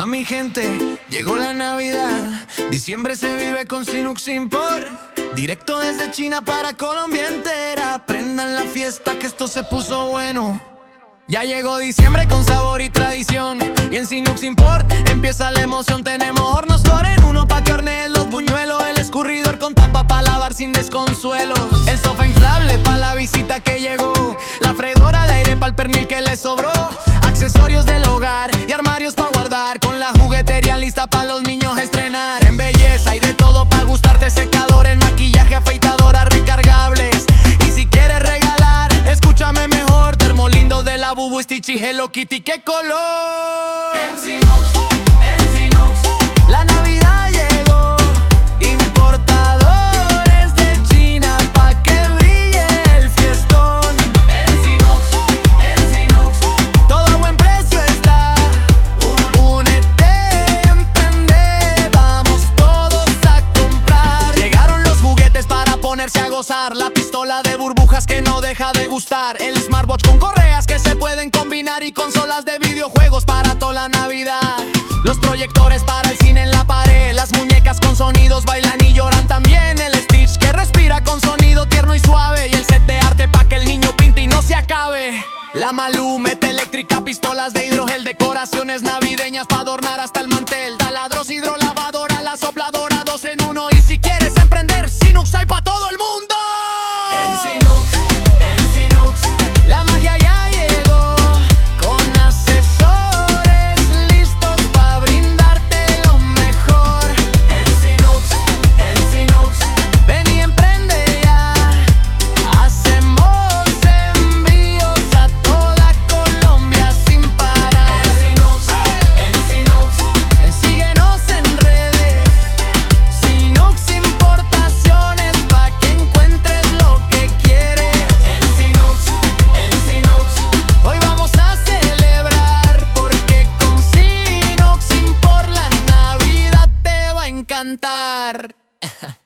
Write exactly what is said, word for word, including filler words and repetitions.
Pa' mi gente, llegó la Navidad. Diciembre se vive con Sinux Import. Directo desde China para Colombia entera. Prendan la fiesta que esto se puso bueno. Ya llegó diciembre con sabor y tradición. Y en Sinux Import empieza la emoción. Tenemos hornos Coren, uno pa' que horneen los buñuelos. El escurridor con tapa pa' lavar sin desconsuelos. El sofá inflable pa' la visita que llegó. La freidora de aire pa' el pernil que le sobró. Accesorios del hogar y armarios pa' guardar. Con la juguetería lista pa' los niños estrenar. En belleza hay de todo pa' gustarte. Secadores, maquillaje, afeitadoras recargables. Y si quieres regalar, escúchame mejor. Termolindo de la Bubu, Stitch y Hello Kitty. ¡Qué color! En Sinux, en Sinux, la Navidad llegó. Importadores de China pa' que brille el fiestón. en Sinux, en Sinux, Todo a buen precio está. Únete, emprende, vamos todos a comprar. Llegaron los juguetes para ponerse a gozar. La pistola de burbujas que no deja de gustar. El smartwatch con correas que se pueden combinar. Y consolas de videojuegos para toda la Navidad. Los proyectores para el cine en la pared. Las muñecas con sonidos bailan y lloran también. El Stitch que respira con sonido tierno y suave. Y el set de arte pa' que el niño pinte y no se acabe. La Malú, meta eléctrica, pistolas de hidrogel. Decoraciones navideñas pa' adornar hasta el mantel. Taladros, hidrolavadora, la sopladora, dos en uno. Y si quieres emprender, Sinux hay pa' todo el mundo. en Sinux, en Sinux, La magia ya llegó, con asesores listos pa' brindarte lo mejor. en Sinux, en Sinux, Ven y emprende ya. Hacemos envíos a toda Colombia sin parar. en Sinux, en Sinux, Síguenos en redes, Sinux Importaciones, pa' que encuentres lo que quieres. en Sinux, en Sinux. Hoy vamos a celebrar porque con Sinux Import la Navidad te va a encantar.